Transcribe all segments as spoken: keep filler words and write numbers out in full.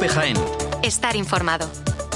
COPE Jaén. Estar informado.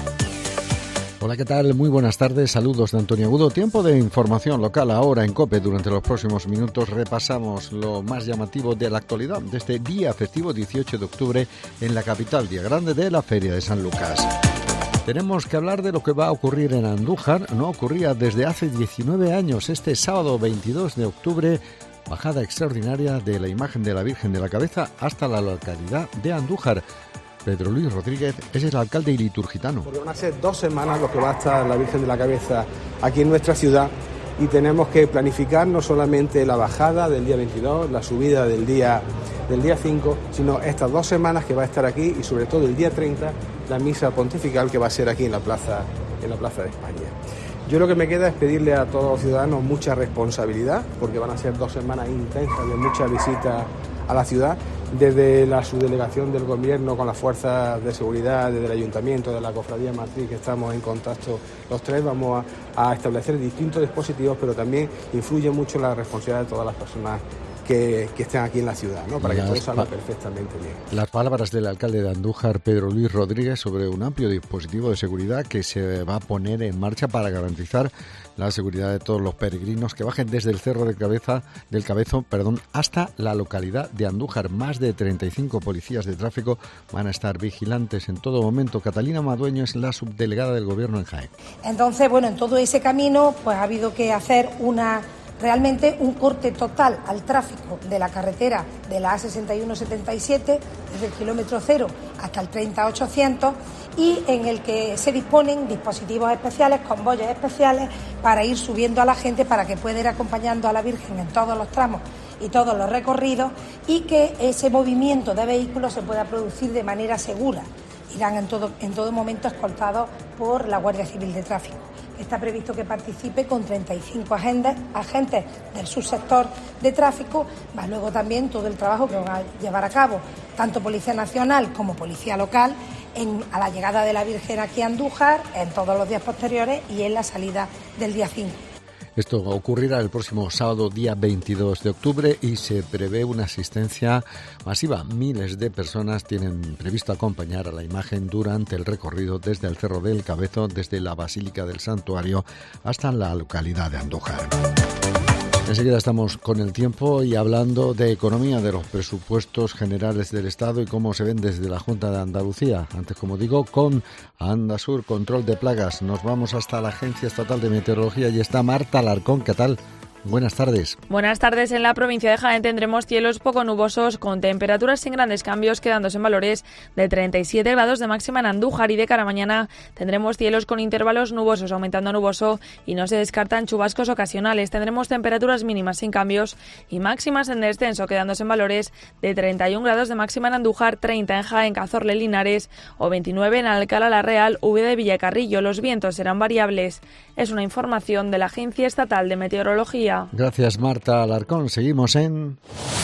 Hola, ¿qué tal? Muy buenas tardes. Saludos de Antonio Agudo. Tiempo de información local ahora en COPE. Durante los próximos minutos repasamos lo más llamativo de la actualidad de este día festivo dieciocho de octubre en la capital, día grande de la Feria de San Lucas. Tenemos que hablar de lo que va a ocurrir en Andújar. No ocurría desde hace diecinueve años. Este sábado veintidós de octubre, bajada extraordinaria de la imagen de la Virgen de la Cabeza hasta la localidad de Andújar. Pedro Luis Rodríguez es el alcalde iliturgitano. Porque van a ser dos semanas lo que va a estar la Virgen de la Cabeza aquí en nuestra ciudad y tenemos que planificar no solamente la bajada del día veintidós, la subida del día, del día cinco, sino estas dos semanas que va a estar aquí y sobre todo el día treinta, la misa pontifical que va a ser aquí en la plaza, en la plaza de España. Yo lo que me queda es pedirle a todos los ciudadanos mucha responsabilidad, porque van a ser dos semanas intensas de muchas visitas a la ciudad, desde la subdelegación del gobierno con las fuerzas de seguridad, desde el ayuntamiento, de la cofradía matriz, que estamos en contacto los tres, vamos a, a establecer distintos dispositivos, pero también influye mucho la responsabilidad de todas las personas que, que estén aquí en la ciudad, ¿no? Para las que todo salga pa- perfectamente bien. Las palabras del alcalde de Andújar, Pedro Luis Rodríguez, sobre un amplio dispositivo de seguridad que se va a poner en marcha para garantizar la seguridad de todos los peregrinos que bajen desde el Cerro de Cabeza, del Cabezo perdón, hasta la localidad de Andújar. Más de treinta y cinco policías de tráfico van a estar vigilantes en todo momento. Catalina Madueño es la subdelegada del Gobierno en Jaén. Entonces, bueno, en todo ese camino pues ha habido que hacer una realmente un corte total al tráfico de la carretera de la A sesenta y uno setenta y siete, desde el kilómetro cero hasta el treinta ochocientos, y en el que se disponen dispositivos especiales, convoyes especiales, para ir subiendo a la gente para que pueda ir acompañando a la Virgen en todos los tramos y todos los recorridos, y que ese movimiento de vehículos se pueda producir de manera segura. Irán en todo, en todo momento escoltados por la Guardia Civil de Tráfico. Está previsto que participe con treinta y cinco agentes, agentes del subsector de tráfico, más luego también todo el trabajo que van a llevar a cabo tanto Policía Nacional como Policía Local en, a la llegada de la Virgen aquí a Andújar, en todos los días posteriores y en la salida del día cinco. Esto ocurrirá el próximo sábado, día veintidós de octubre, y se prevé una asistencia masiva. Miles de personas tienen previsto acompañar a la imagen durante el recorrido desde el Cerro del Cabezo, desde la Basílica del Santuario hasta la localidad de Andújar. Enseguida estamos con el tiempo y hablando de economía, de los presupuestos generales del Estado y cómo se ven desde la Junta de Andalucía. Antes, como digo, con Andasur, control de plagas. Nos vamos hasta la Agencia Estatal de Meteorología y está Marta Alarcón. ¿Qué tal? Buenas tardes. Buenas tardes. En la provincia de Jaén tendremos cielos poco nubosos con temperaturas sin grandes cambios, quedándose en valores de treinta y siete grados de máxima en Andújar, y de cara a mañana tendremos cielos con intervalos nubosos aumentando a nuboso y no se descartan chubascos ocasionales. Tendremos temperaturas mínimas sin cambios y máximas en descenso, quedándose en valores de treinta y un grados de máxima en Andújar, treinta en Jaén, Cazorla y Linares o veintinueve en Alcalá la Real, Úbeda y Villacarrillo. Los vientos serán variables. Es una información de la Agencia Estatal de Meteorología. Gracias, Marta Alarcón. Seguimos en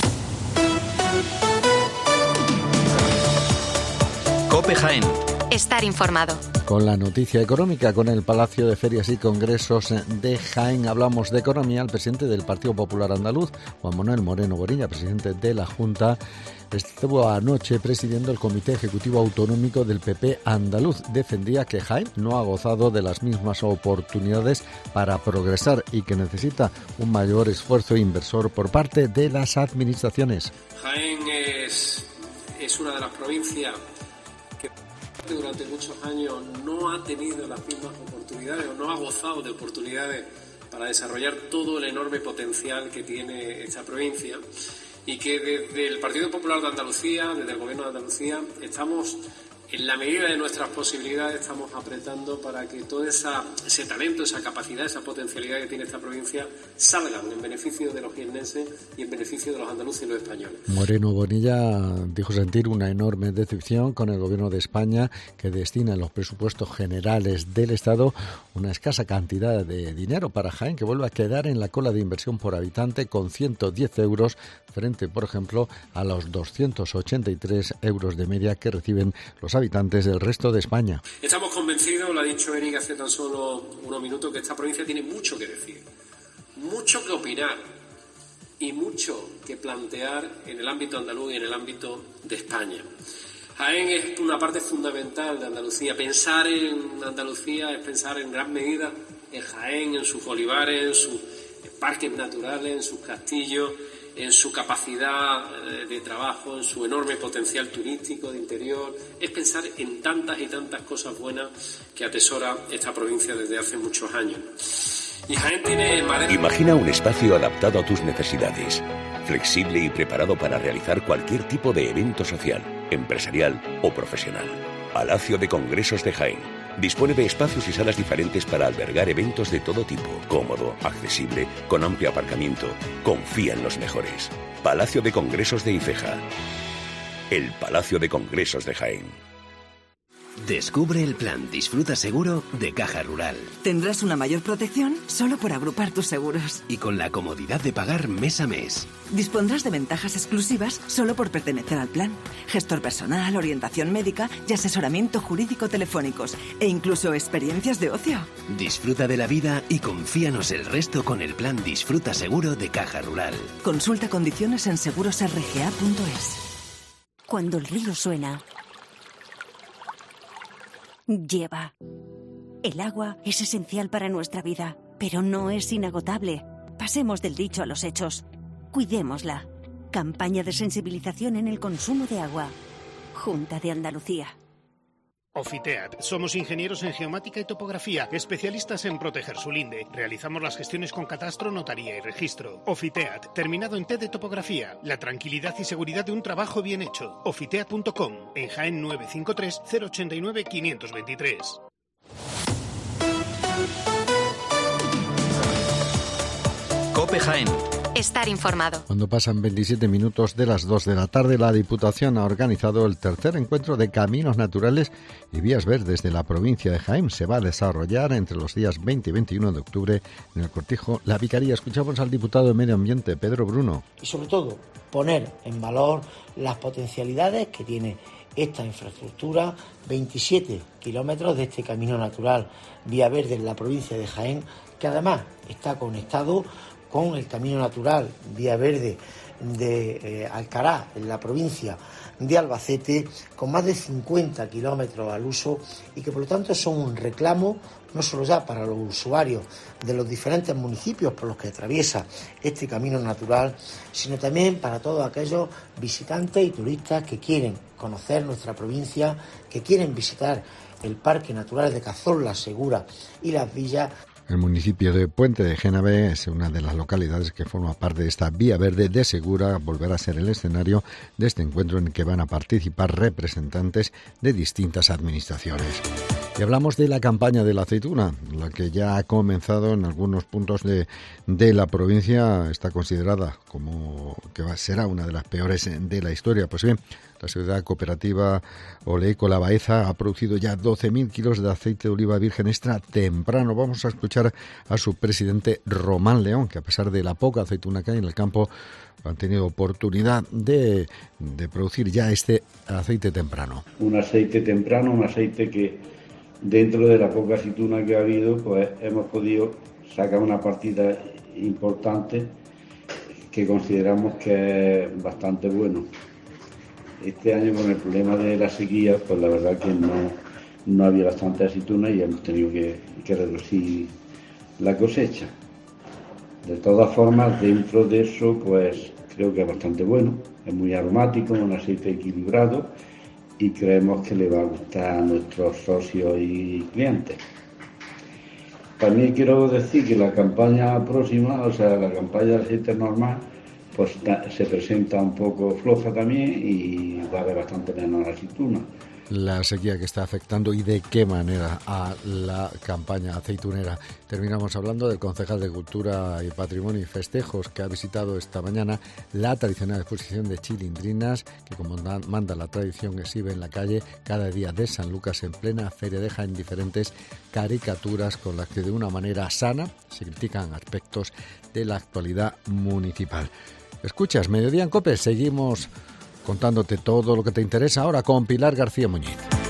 COPE Jaén. Estar informado. Con la noticia económica, con el Palacio de Ferias y Congresos de Jaén. Hablamos de economía. El presidente del Partido Popular Andaluz, Juan Manuel Moreno Bonilla, presidente de la Junta, estuvo anoche presidiendo el Comité Ejecutivo Autonómico del P P andaluz. Defendía que Jaén no ha gozado de las mismas oportunidades para progresar y que necesita un mayor esfuerzo inversor por parte de las administraciones. Jaén es, es una de las provincias que durante muchos años no ha tenido las mismas oportunidades o no ha gozado de oportunidades para desarrollar todo el enorme potencial que tiene esta provincia, y que desde el Partido Popular de Andalucía, desde el Gobierno de Andalucía, estamos, en la medida de nuestras posibilidades, estamos apretando para que todo esa, ese talento, esa capacidad, esa potencialidad que tiene esta provincia salgan en beneficio de los jiennenses y en beneficio de los andaluces y los españoles. Moreno Bonilla dijo sentir una enorme decepción con el Gobierno de España, que destina en los presupuestos generales del Estado una escasa cantidad de dinero para Jaén, que vuelve a quedar en la cola de inversión por habitante con ciento diez euros frente, por ejemplo, a los doscientos ochenta y tres euros de media que reciben los habitantes del resto de España. Estamos convencidos, lo ha dicho Eric hace tan solo unos minutos, que esta provincia tiene mucho que decir, mucho que opinar y mucho que plantear en el ámbito andaluz y en el ámbito de España. Jaén es una parte fundamental de Andalucía. Pensar en Andalucía es pensar en gran medida en Jaén, en sus olivares, en sus parques naturales, en sus castillos, en su capacidad de trabajo, en su enorme potencial turístico de interior. Es pensar en tantas y tantas cosas buenas que atesora esta provincia desde hace muchos años. Y Jaén tiene... Imagina un espacio adaptado a tus necesidades, flexible y preparado para realizar cualquier tipo de evento social, empresarial o profesional. Palacio de Congresos de Jaén. Dispone de espacios y salas diferentes para albergar eventos de todo tipo. Cómodo, accesible, con amplio aparcamiento. Confía en los mejores. Palacio de Congresos de Ifeja. El Palacio de Congresos de Jaén. Descubre el plan Disfruta Seguro de Caja Rural. Tendrás una mayor protección solo por agrupar tus seguros. Y con la comodidad de pagar mes a mes. Dispondrás de ventajas exclusivas solo por pertenecer al plan. Gestor personal, orientación médica y asesoramiento jurídico telefónicos. E incluso experiencias de ocio. Disfruta de la vida y confíanos el resto con el plan Disfruta Seguro de Caja Rural. Consulta condiciones en seguros r g a punto es. Cuando el río suena... lleva. El agua es esencial para nuestra vida, pero no es inagotable. Pasemos del dicho a los hechos. Cuidémosla. Campaña de sensibilización en el consumo de agua. Junta de Andalucía. Ofiteat. Somos ingenieros en geomática y topografía, especialistas en proteger su linde. Realizamos las gestiones con catastro, notaría y registro. Ofiteat, terminado en T de topografía. La tranquilidad y seguridad de un trabajo bien hecho. Ofiteat punto com. En Jaén nueve cinco tres, cero ocho nueve, cinco dos tres. COPE Jaén. Estar informado. Cuando pasan veintisiete minutos de las dos de la tarde, la Diputación ha organizado el tercer encuentro de Caminos Naturales y Vías Verdes de la provincia de Jaén. Se va a desarrollar entre los días veinte y veintiuno de octubre en el Cortijo La Vicaría. Escuchamos al diputado de Medio Ambiente, Pedro Bruno. Y sobre todo, poner en valor las potencialidades que tiene esta infraestructura, veintisiete kilómetros de este camino natural Vía Verde en la provincia de Jaén, que además está conectado con el camino natural Vía Verde de eh, Alcaraz, en la provincia de Albacete, con más de cincuenta kilómetros al uso y que por lo tanto son un reclamo no solo ya para los usuarios de los diferentes municipios por los que atraviesa este camino natural, sino también para todos aquellos visitantes y turistas que quieren conocer nuestra provincia, que quieren visitar el Parque Natural de Cazorla, Segura y Las Villas. El municipio de Puente de Génave es una de las localidades que forma parte de esta Vía Verde de Segura. Volverá a ser el escenario de este encuentro en el que van a participar representantes de distintas administraciones. Y hablamos de la campaña de la aceituna, la que ya ha comenzado en algunos puntos de, de la provincia. Está considerada como que va, será una de las peores de la historia. Pues bien, la sociedad cooperativa Oleico La Baeza ha producido ya doce mil kilos de aceite de oliva virgen extra temprano. Vamos a escuchar a su presidente Román León, que a pesar de la poca aceituna que hay en el campo, han tenido oportunidad de, de producir ya este aceite temprano. Un aceite temprano, un aceite que dentro de la poca aceituna que ha habido, pues hemos podido sacar una partida importante que consideramos que es bastante bueno. Este año, con el problema de la sequía, pues la verdad que no, no había bastante aceituna y hemos tenido que, que reducir la cosecha. De todas formas, dentro de eso, pues creo que es bastante bueno. Es muy aromático, un aceite equilibrado y creemos que le va a gustar a nuestros socios y clientes. También quiero decir que la campaña próxima, o sea, la campaña de aceite normal, pues se presenta un poco floja también y va a haber bastante menos aceituna. La sequía que está afectando y de qué manera a la campaña aceitunera. Terminamos hablando del concejal de Cultura y Patrimonio y Festejos, que ha visitado esta mañana la tradicional exposición de chilindrinas que, como manda la tradición, exhibe en la calle cada día de San Lucas en plena feria. Deja en diferentes caricaturas con las que de una manera sana se critican aspectos de la actualidad municipal. Escuchas Mediodía en COPE, seguimos contándote todo lo que te interesa ahora con Pilar García Muñiz.